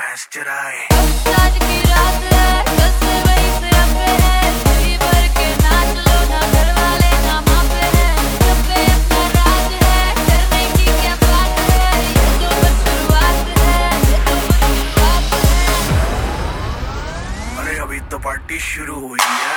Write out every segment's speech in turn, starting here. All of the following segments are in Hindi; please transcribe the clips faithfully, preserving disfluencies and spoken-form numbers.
भैंस चराए। आज की रात है, जैसे वही से अपने हैं, जी भर के नाच लो ना, घर वाले ना मापे हैं, सब पे अपना राज है, करने की क्या बात है, ये तो बस शुरुआत है, ये तो बस शुरुआत है। अरे अभी तो पार्टी शुरू हुई है।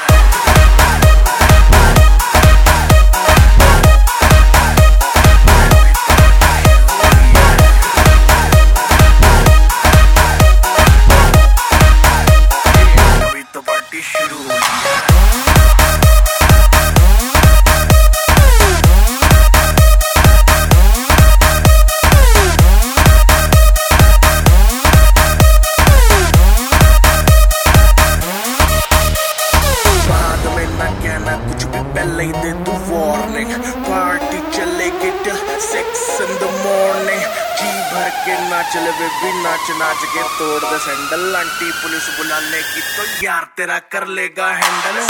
पहले ही दे तू वार्निंग, पार्टी चलेगी till six in the morning. जी भर के नाच ले बेबी, नाच नाच के तोड़ दे सैंडल, आंटी पुलिस बुला लेगी तो यार तेरा कर लेगा हैंडल।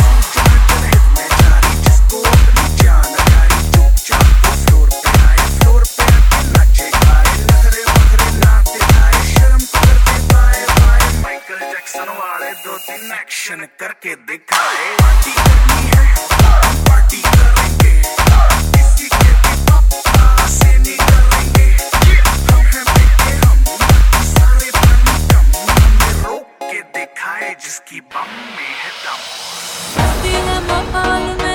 जिसको अपनी जान प्यारी, चुपचाप तो फ्लोर पे आए, फ्लोर पे आके नाचेगा, नखरे वखरे ना दिखाए, शर्म करके बाय बाय, माइकल जैक्सन वाले दो तीन एक्शन करके दिखाए। पार्टी करनी है, पार्टी करेंगे, किसी के भी पापा से नहीं डरेंगे, हम हैं बेटे हम, सारे पानी कम, हमने रोक के दिखाए जिसकी बम में है दम। मस्ती है माहौल में,